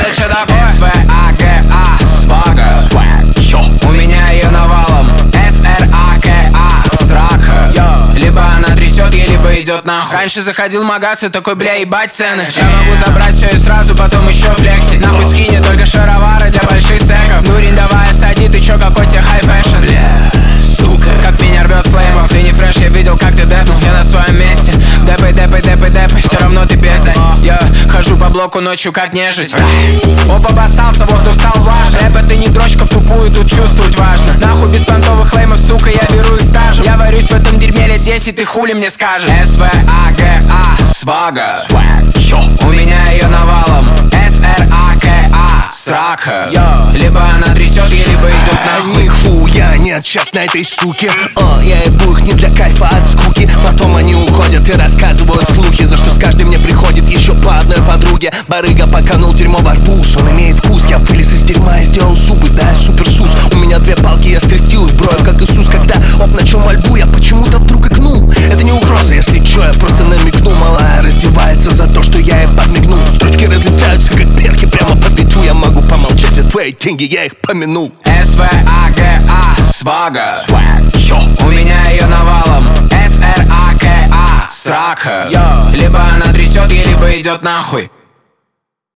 это что такое? СВАГА, свага, у меня ее навалом. СРАКА, срака. Либо она трясет, либо идет нахуй. Раньше заходил в магаз и такой, бля, ебать цены. Я могу забрать все и сразу, потом еще флексить. Нахуй скинет только шаровары для больших стеков. Нурин, давай осади, ты чё, какой тебе хай фэшн? Бля, сука, как меня рвет с флеймов. Ты не фреш, я видел, как ты депнул. Я на своем месте. Депай, все равно ты бездарь. Я хожу по блоку ночью, как нежить. Опа, обоссался, воздух стал влажным. Рэп это не дрочка в тупую, тут чувствовать важно. Нахуй без понтовых флеймов, сука, я беру их стажем. Я варюсь в этом дерьме лет 10, ты хули мне скажешь? СВАГА, свага, у меня ее навалом. СРАКА, срака. Либо она трясет, либо идет нахуй. Нихуя нет сейчас на этой суке. Я ебу их не для кайфа, от скуки. Потом они уходят и рассказывают слухи, за что с каждой мне приходит еще по одной подруге. Барыга поканул дерьмо в арбуз, он имеет вкус. Я вылез из дерьма и сделал зубы, да, я суперсус. У меня две палки, я скрестил их броем, как Иисус. Когда начал мольбу, я почему-то вдруг икнул. Это не угроза, если чё, я просто намекну. Малая раздевается за то, что я ей подмигнул. Строчки разлетаются, как перки, прямо по биту. Я могу помолчать за твои деньги, я их помянул. СВАГА, свага, у меня ее навалом. СРАКА, срака. Либо она трясет, либо идет нахуй.